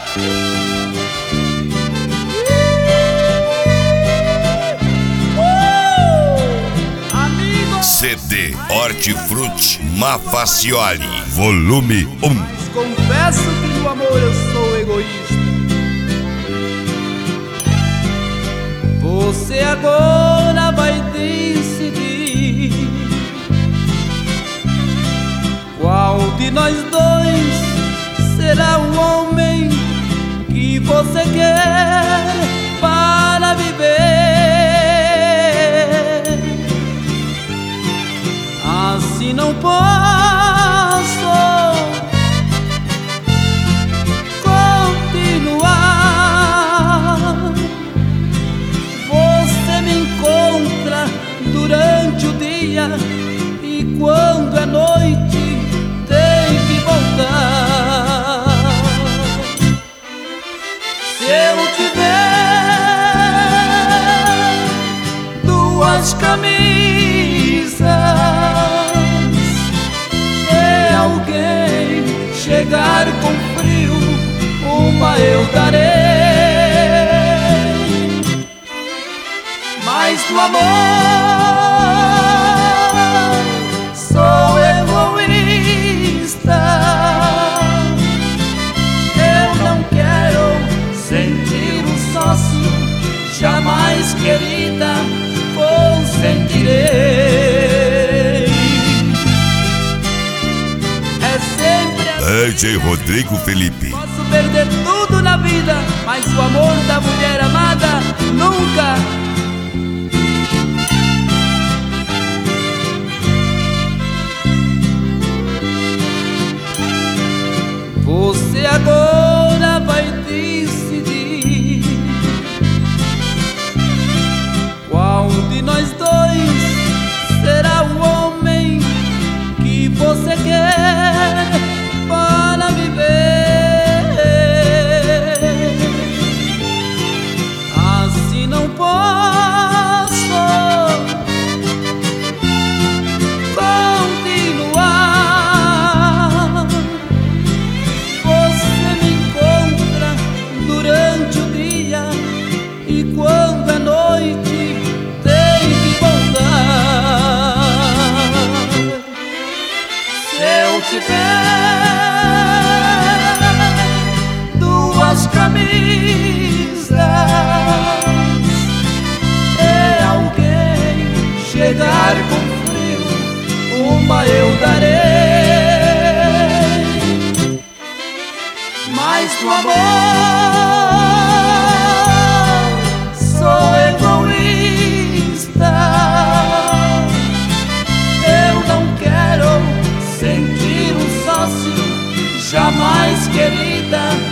CD Hortifruti Mafacioli, volume 1. Confesso que no amor eu sou egoísta. Você agora vai decidir qual de nós dois será o homem que você quer para viver. Assim não posso continuar. Você me encontra durante o dia e quando é noite tem que voltar. Se eu tiver duas camisas e alguém chegar com frio, uma eu darei. Mas no amor sou egoísta. Eu não quero sentir um sócio, jamais, querida, consentirei. É sempre assim. DJ Rodrigo Felipe. Posso perder tudo na vida, mas o amor da mulher amada nunca. Você agora vai decidir qual de nós dois será o homem que você quer para viver. Assim não posso continuar. Você me encontra durante o dia e quando é noite tem que voltar. Se eu tiver duas camisas e alguém chegar com frio, uma eu darei. Mas no amor sou egoísta. Eu não quero sentir um sócio, jamais, querida,